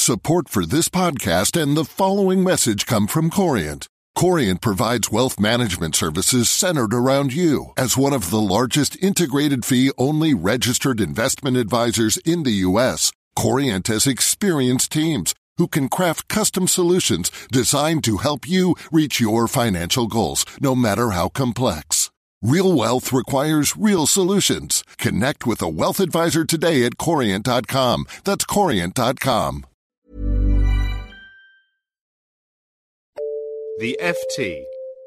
Support for this podcast and the following message come from Corient. Corient provides wealth management services centered around you. As one of the largest integrated fee-only registered investment advisors in the U.S., Corient has experienced teams who can craft custom solutions designed to help you reach your financial goals, no matter how complex. Real wealth requires real solutions. Connect with a wealth advisor today at Corient.com. That's Corient.com. The FT.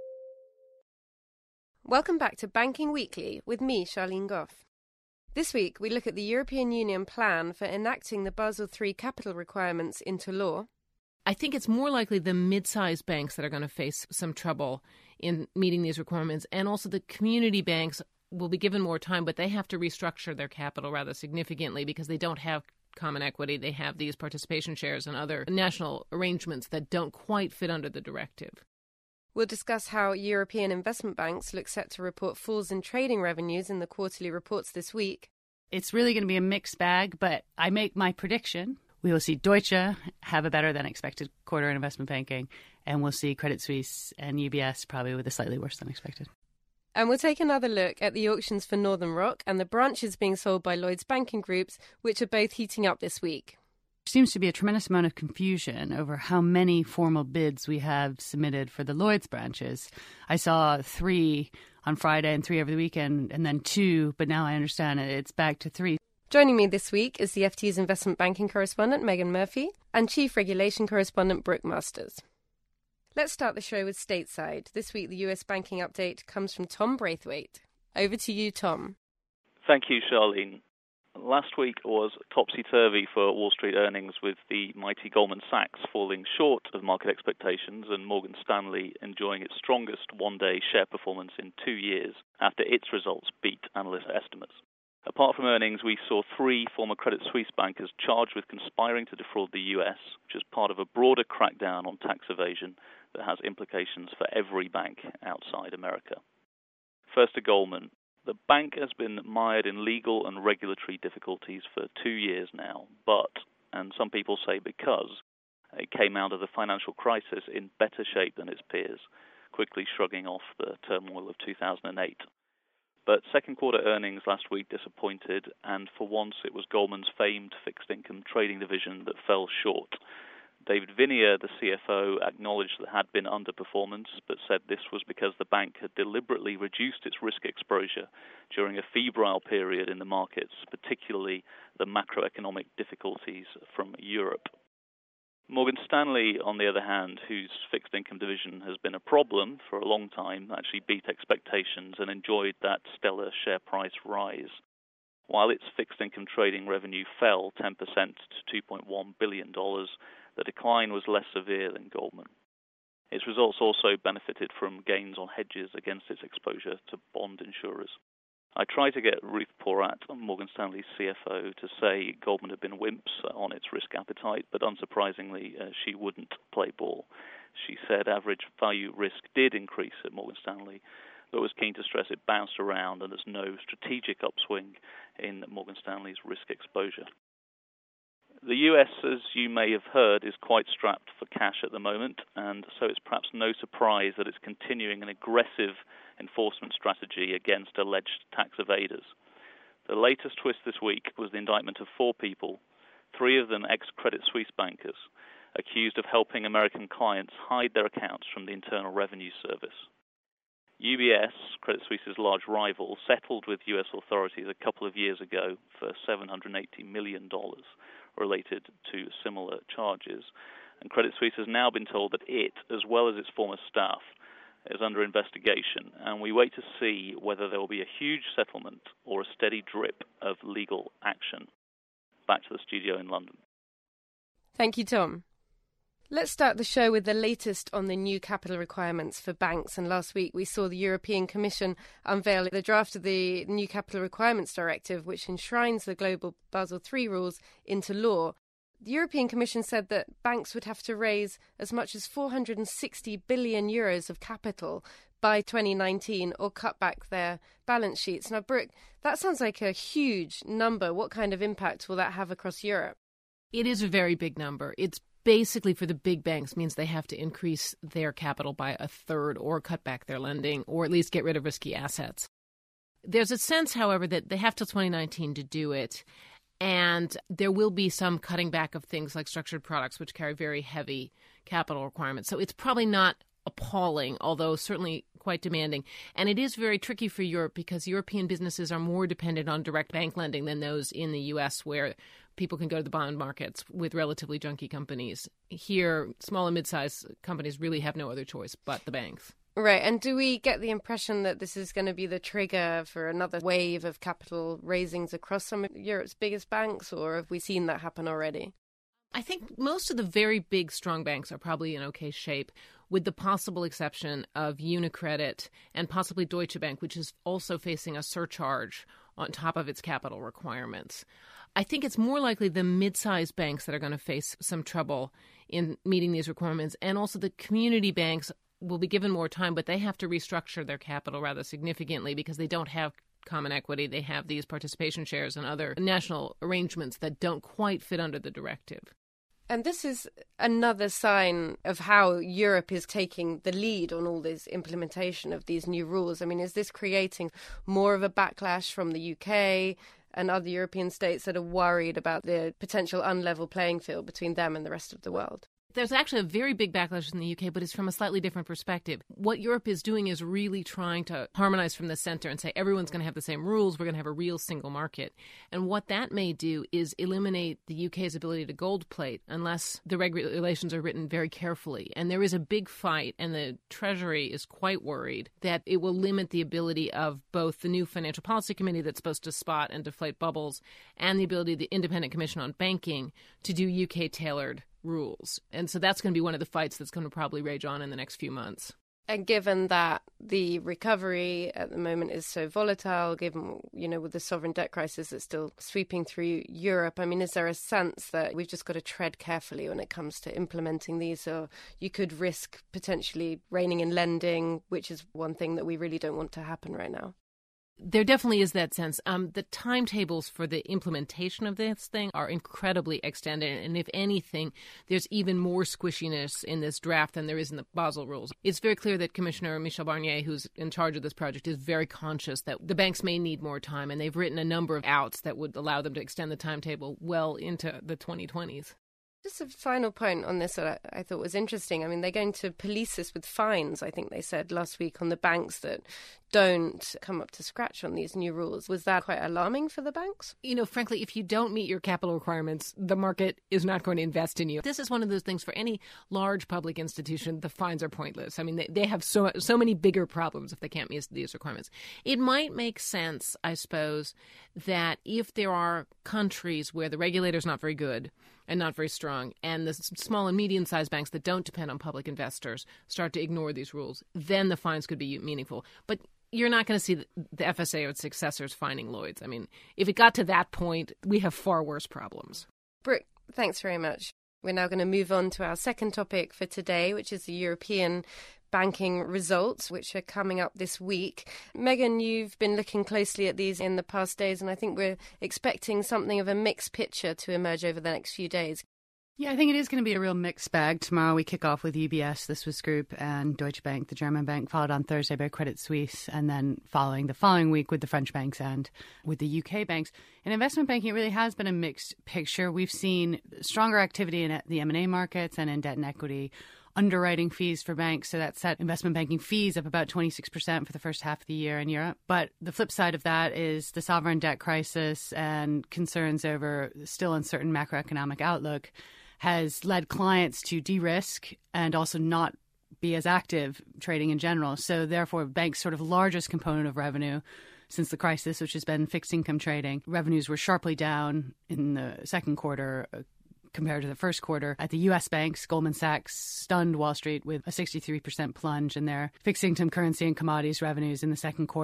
Welcome back to Banking Weekly with me, Charlene Goff. This week, we look at the European Union plan for enacting the Basel III capital requirements into law. I think it's more likely the mid-sized banks that are going to face some trouble in meeting these requirements, and also the community banks will be given more time, but they have to restructure their capital rather significantly because they don't have common equity. They have these participation shares and other national arrangements that don't quite fit under the directive. We'll discuss how European investment banks look set to report falls in trading revenues in the quarterly reports this week. It's really going to be a mixed bag, but I make my prediction. We will see Deutsche have a better than expected quarter in investment banking, and we'll see Credit Suisse and UBS probably with a slightly worse than expected. And we'll take another look at the auctions for Northern Rock and the branches being sold by Lloyds banking groups, which are both heating up this week. There seems to be a tremendous amount of confusion over how many formal bids we have submitted for the Lloyds branches. I saw 3 on Friday and 3 over the weekend, and then 2, but now I understand it's back to 3. Joining me this week is the FT's investment banking correspondent, Megan Murphy, and chief regulation correspondent, Brooke Masters. Let's start the show with stateside. This week, the US banking update comes from Tom Braithwaite. Over to you, Tom. Thank you, Charlene. Last week was topsy-turvy for Wall Street earnings, with the mighty Goldman Sachs falling short of market expectations and Morgan Stanley enjoying its strongest one-day share performance in 2 years after its results beat analyst estimates. Apart from earnings, we saw 3 former Credit Suisse bankers charged with conspiring to defraud the US, which is part of a broader crackdown on tax evasion that has implications for every bank outside America. First to Goldman. The bank has been mired in legal and regulatory difficulties for 2 years now, but, and some people say because, it came out of the financial crisis in better shape than its peers, quickly shrugging off the turmoil of 2008. But second quarter earnings last week disappointed, and for once it was Goldman's famed fixed income trading division that fell short. David Viniar, the CFO, acknowledged there had been underperformance, but said this was because the bank had deliberately reduced its risk exposure during a febrile period in the markets, particularly the macroeconomic difficulties from Europe. Morgan Stanley, on the other hand, whose fixed income division has been a problem for a long time, actually beat expectations and enjoyed that stellar share price rise. While its fixed income trading revenue fell 10% to $2.1 billion, the decline was less severe than Goldman. Its results also benefited from gains on hedges against its exposure to bond insurers. I tried to get Ruth Porat, Morgan Stanley's CFO, to say Goldman had been wimps on its risk appetite, but unsurprisingly, she wouldn't play ball. She said average value risk did increase at Morgan Stanley, but was keen to stress it bounced around and there's no strategic upswing in Morgan Stanley's risk exposure. The US, as you may have heard, is quite strapped for cash at the moment, and so it's perhaps no surprise that it's continuing an aggressive enforcement strategy against alleged tax evaders. The latest twist this week was the indictment of 4 people, 3 of them ex-Credit Suisse bankers, accused of helping American clients hide their accounts from the Internal Revenue Service. UBS, Credit Suisse's large rival, settled with US authorities a couple of years ago for $780 million related to similar charges. And Credit Suisse has now been told that it, as well as its former staff, is under investigation, and we wait to see whether there will be a huge settlement or a steady drip of legal action. Back to the studio in London. Thank you, Tom. Let's start the show with the latest on the new capital requirements for banks. And last week we saw the European Commission unveil the draft of the new Capital Requirements Directive, which enshrines the global Basel III rules into law. The European Commission said that banks would have to raise as much as 460 billion euros of capital by 2019 or cut back their balance sheets. Now, Brooke, that sounds like a huge number. What kind of impact will that have across Europe? It is a very big number. It's basically for the big banks means they have to increase their capital by a third or cut back their lending or at least get rid of risky assets. There's a sense, however, that they have till 2019 to do it. And there will be some cutting back of things like structured products, which carry very heavy capital requirements. So it's probably not appalling, although certainly quite demanding. And it is very tricky for Europe because European businesses are more dependent on direct bank lending than those in the U.S., where people can go to the bond markets with relatively junky companies. Here, small and mid-sized companies really have no other choice but the banks. Right. And do we get the impression that this is going to be the trigger for another wave of capital raisings across some of Europe's biggest banks, or have we seen that happen already? I think most of the very big, strong banks are probably in okay shape, with the possible exception of UniCredit and possibly Deutsche Bank, which is also facing a surcharge on top of its capital requirements. I think it's more likely the mid-sized banks that are going to face some trouble in meeting these requirements, and also the community banks will be given more time, but they have to restructure their capital rather significantly because they don't have common equity. They have these participation shares and other national arrangements that don't quite fit under the directive. And this is another sign of how Europe is taking the lead on all this implementation of these new rules. I mean, is this creating more of a backlash from the UK and other European states that are worried about the potential unlevel playing field between them and the rest of the world? There's actually a very big backlash in the UK, but it's from a slightly different perspective. What Europe is doing is really trying to harmonize from the center and say everyone's going to have the same rules. We're going to have a real single market. And what that may do is eliminate the UK's ability to gold plate unless the regulations are written very carefully. And there is a big fight, and the Treasury is quite worried that it will limit the ability of both the new Financial Policy Committee that's supposed to spot and deflate bubbles and the ability of the Independent Commission on Banking to do UK-tailored rules. And so that's going to be one of the fights that's going to probably rage on in the next few months. And given that the recovery at the moment is so volatile, given, with the sovereign debt crisis that's still sweeping through Europe, I mean, is there a sense that we've just got to tread carefully when it comes to implementing these, or you could risk potentially reining in lending, which is one thing that we really don't want to happen right now? There definitely is that sense. The timetables for the implementation of this thing are incredibly extended. And if anything, there's even more squishiness in this draft than there is in the Basel rules. It's very clear that Commissioner Michel Barnier, who's in charge of this project, is very conscious that the banks may need more time. And they've written a number of outs that would allow them to extend the timetable well into the 2020s. Just a final point on this that I thought was interesting. I mean, they're going to police this with fines, I think they said last week, on the banks that don't come up to scratch on these new rules. Was that quite alarming for the banks? Frankly, if you don't meet your capital requirements, the market is not going to invest in you. This is one of those things for any large public institution, the fines are pointless. I mean, they have so many bigger problems if they can't meet these requirements. It might make sense, I suppose, that if there are countries where the regulator's not very good and not very strong, and the small and medium-sized banks that don't depend on public investors start to ignore these rules, then the fines could be meaningful. But you're not going to see the FSA or its successors fining Lloyd's. I mean, if it got to that point, we have far worse problems. Brooke, thanks very much. We're now going to move on to our second topic for today, which is the European banking results, which are coming up this week. Megan, you've been looking closely at these in the past days, and I think we're expecting something of a mixed picture to emerge over the next few days. Yeah, I think it is going to be a real mixed bag. Tomorrow we kick off with UBS, the Swiss group, and Deutsche Bank, the German bank, followed on Thursday by Credit Suisse, and then following the following week with the French banks and with the UK banks. In investment banking, it really has been a mixed picture. We've seen stronger activity in the M&A markets and in debt and equity. Underwriting fees for banks, so that set investment banking fees up about 26% for the first half of the year in Europe. But the flip side of that is the sovereign debt crisis and concerns over still uncertain macroeconomic outlook has led clients to de-risk and also not be as active trading in general. So therefore, banks' sort of largest component of revenue since the crisis, which has been fixed income trading, revenues were sharply down in the second quarter compared to the first quarter. At the U.S. banks, Goldman Sachs stunned Wall Street with a 63% plunge in their fixed income currency and commodities revenues in the second quarter,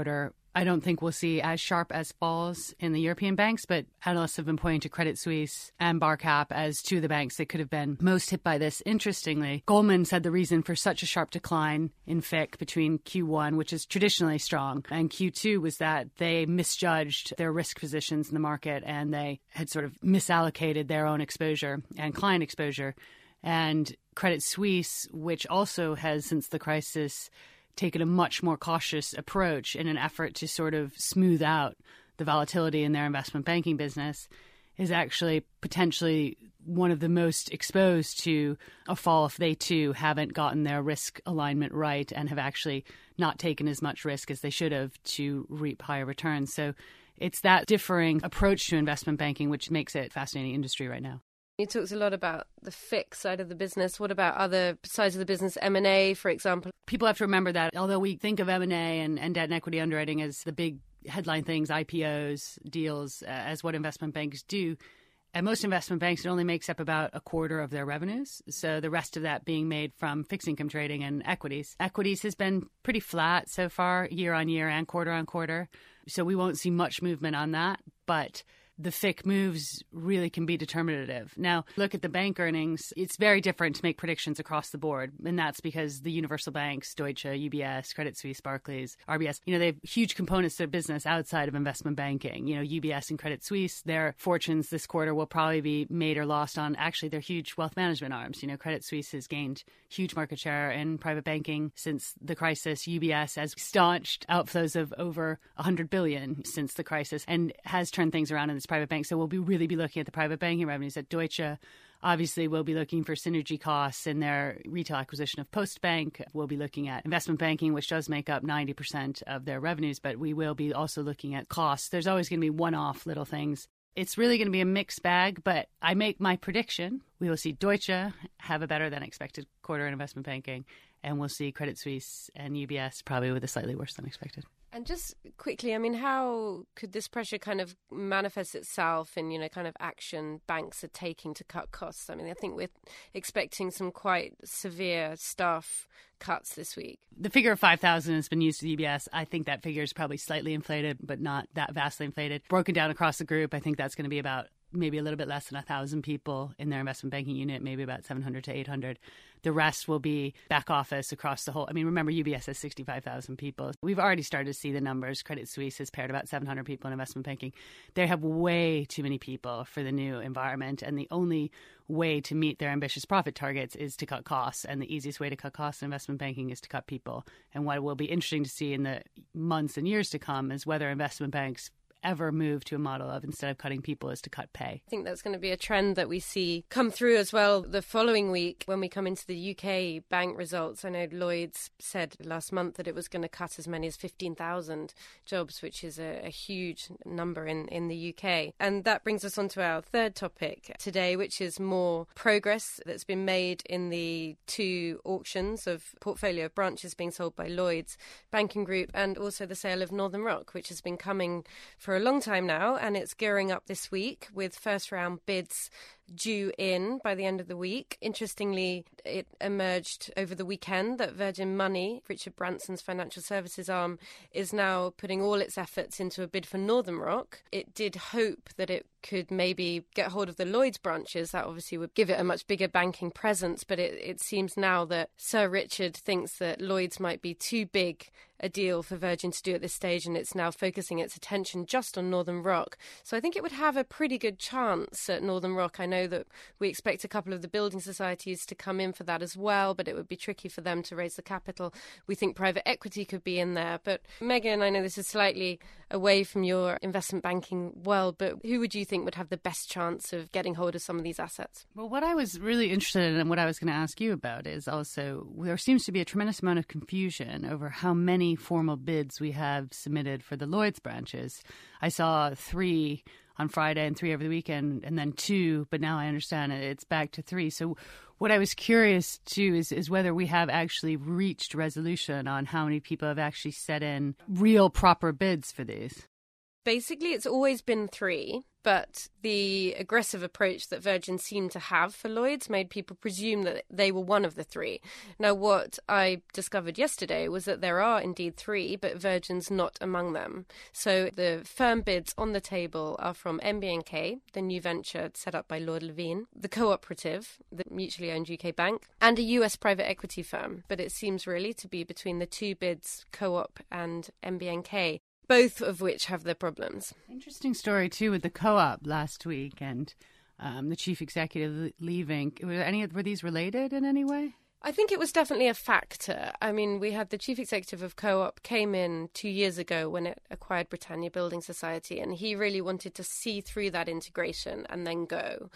I don't think we'll see as sharp as falls in the European banks, but analysts have been pointing to Credit Suisse and Barcap as two of the banks that could have been most hit by this. Interestingly, Goldman said the reason for such a sharp decline in FICC between Q1, which is traditionally strong, and Q2 was that they misjudged their risk positions in the market and they had sort of misallocated their own exposure and client exposure. And Credit Suisse, which also has, since the crisis, taken a much more cautious approach in an effort to sort of smooth out the volatility in their investment banking business, is actually potentially one of the most exposed to a fall if they too haven't gotten their risk alignment right and have actually not taken as much risk as they should have to reap higher returns. So it's that differing approach to investment banking which makes it a fascinating industry right now. You talked a lot about the FICC side of the business. What about other sides of the business, M&A, for example? People have to remember that although we think of M&A and debt and equity underwriting as the big headline things, IPOs, deals, as what investment banks do, at most investment banks, it only makes up about a quarter of their revenues. So the rest of that being made from fixed income trading and equities. Equities has been pretty flat so far, year on year and quarter on quarter. So we won't see much movement on that. But the FICC moves really can be determinative. Now, look at the bank earnings. It's very different to make predictions across the board. And that's because the universal banks, Deutsche, UBS, Credit Suisse, Barclays, RBS, they have huge components to their business outside of investment banking. UBS and Credit Suisse, their fortunes this quarter will probably be made or lost on actually their huge wealth management arms. Credit Suisse has gained huge market share in private banking since the crisis. UBS has staunched outflows of over $100 billion since the crisis and has turned things around in this private bank. So we'll really be looking at the private banking revenues. At Deutsche, obviously, we'll be looking for synergy costs in their retail acquisition of Postbank. We'll be looking at investment banking, which does make up 90% of their revenues, but we will be also looking at costs. There's always going to be one-off little things. It's really going to be a mixed bag, but I make my prediction. We will see Deutsche have a better than expected quarter in investment banking, and we'll see Credit Suisse and UBS probably with a slightly worse than expected. And just quickly, how could this pressure kind of manifest itself in, kind of action banks are taking to cut costs? I think we're expecting some quite severe staff cuts this week. The figure of 5,000 has been used to UBS. I think that figure is probably slightly inflated, but not that vastly inflated. Broken down across the group, I think that's going to be about maybe a little bit less than 1,000 people in their investment banking unit, maybe about 700 to 800. The rest will be back office across the whole. Remember, UBS has 65,000 people. We've already started to see the numbers. Credit Suisse has paired about 700 people in investment banking. They have way too many people for the new environment, and the only way to meet their ambitious profit targets is to cut costs, and the easiest way to cut costs in investment banking is to cut people. And what will be interesting to see in the months and years to come is whether investment banks ever move to a model of instead of cutting people is to cut pay. I think that's going to be a trend that we see come through as well the following week when we come into the UK bank results. I know Lloyds said last month that it was going to cut as many as 15,000 jobs, which is a huge number in the UK. And that brings us on to our third topic today, which is more progress that's been made in the two auctions of portfolio of branches being sold by Lloyds Banking Group and also the sale of Northern Rock, which has been coming for a long time now, and it's gearing up this week with first round bids due in by the end of the week. Interestingly, it emerged over the weekend that Virgin Money, Richard Branson's financial services arm, is now putting all its efforts into a bid for Northern Rock. It did hope that it could maybe get hold of the Lloyds branches. That obviously would give it a much bigger banking presence, but it seems now that Sir Richard thinks that Lloyds might be too big a deal for Virgin to do at this stage, and it's now focusing its attention just on Northern Rock. So I think it would have a pretty good chance at Northern Rock. I know that we expect a couple of the building societies to come in for that as well, but it would be tricky for them to raise the capital. We think private equity could be in there. But Megan, I know this is slightly away from your investment banking world, but who would you think would have the best chance of getting hold of some of these assets? Well, what I was really interested in and what I was going to ask you about is also there seems to be a tremendous amount of confusion over how many formal bids we have submitted for the Lloyds branches. I saw 3 on Friday and 3 over the weekend and then 2, but now I understand it's back to 3. So what I was curious too is whether we have actually reached resolution on how many people have actually set in real proper bids for these. Basically, it's always been 3, but the aggressive approach that Virgin seemed to have for Lloyds made people presume that they were one of the 3. Now, what I discovered yesterday was that there are indeed 3, but Virgin's not among them. So the firm bids on the table are from MBNK, the new venture set up by Lord Levene, the Cooperative, the mutually owned UK bank, and a US private equity firm. But it seems really to be between the 2 bids, Co-op and MBNK, both of which have their problems. Interesting story, too, with the Co-op last week and the chief executive leaving. Were these related in any way? I think it was definitely a factor. I mean, we had the chief executive of Co-op came in 2 years ago when it acquired Britannia Building Society, and he really wanted to see through that integration and then go.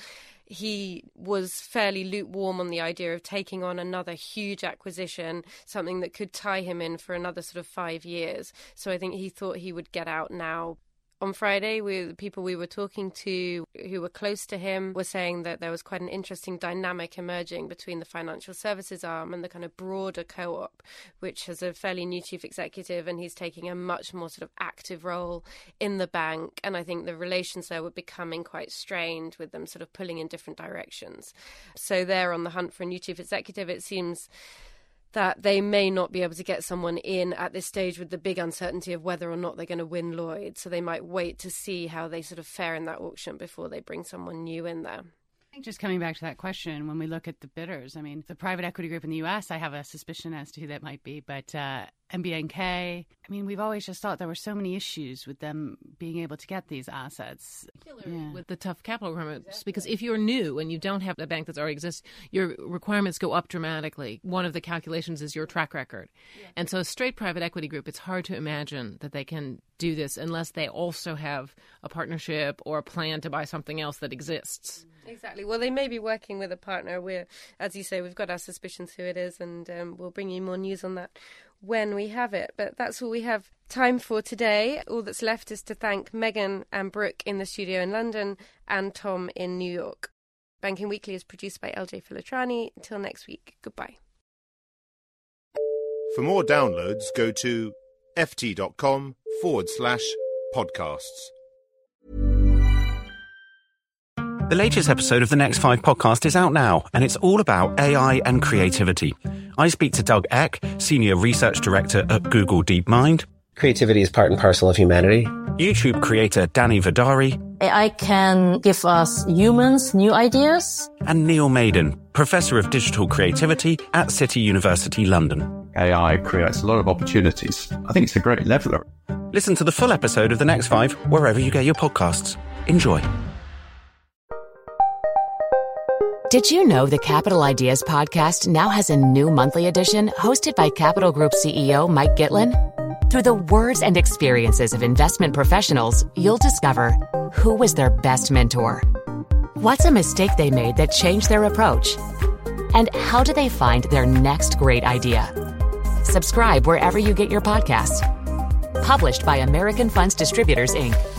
He was fairly lukewarm on the idea of taking on another huge acquisition, something that could tie him in for another sort of 5 years. So I think he thought he would get out now. On Friday, the people we were talking to who were close to him were saying that there was quite an interesting dynamic emerging between the financial services arm and the kind of broader Co-op, which has a fairly new chief executive, and he's taking a much more sort of active role in the bank. And I think the relations there were becoming quite strained, with them sort of pulling in different directions. So they're on the hunt for a new chief executive. It seems that they may not be able to get someone in at this stage with the big uncertainty of whether or not they're going to win Lloyds. So they might wait to see how they sort of fare in that auction before they bring someone new in there. I think just coming back to that question, when we look at the bidders, I mean, the private equity group in the US, I have a suspicion as to who that might be, but MBNK, I mean, we've always just thought there were so many issues with them being able to get these assets. With the tough capital requirements, because if you're new and you don't have a bank that's already exists, your requirements go up dramatically. One of the calculations is your track record. Yeah. And so a straight private equity group, it's hard to imagine that they can do this unless they also have a partnership or a plan to buy something else that exists. Exactly. Well, they may be working with a partner. We're, as you say, we've got our suspicions who it is, and we'll bring you more news on that when we have it. But that's all we have time for today. All that's left is to thank Megan and Brooke in the studio in London and Tom in New York. Banking Weekly is produced by LJ Filitrani. Until next week, goodbye. For more downloads, go to ft.com/podcasts. The latest episode of the Next 5 podcast is out now, and it's all about AI and creativity. I speak to Doug Eck, Senior Research Director at Google DeepMind. Creativity is part and parcel of humanity. YouTube creator Danny Vidari. AI can give us humans new ideas. And Neil Maiden, Professor of Digital Creativity at City University London. AI creates a lot of opportunities. I think it's a great leveler. Listen to the full episode of The Next 5 wherever you get your podcasts. Enjoy. Did you know the Capital Ideas podcast now has a new monthly edition hosted by Capital Group CEO Mike Gitlin? Through the words and experiences of investment professionals, you'll discover who was their best mentor, what's a mistake they made that changed their approach, and how do they find their next great idea. Subscribe wherever you get your podcasts. Published by American Funds Distributors, Inc.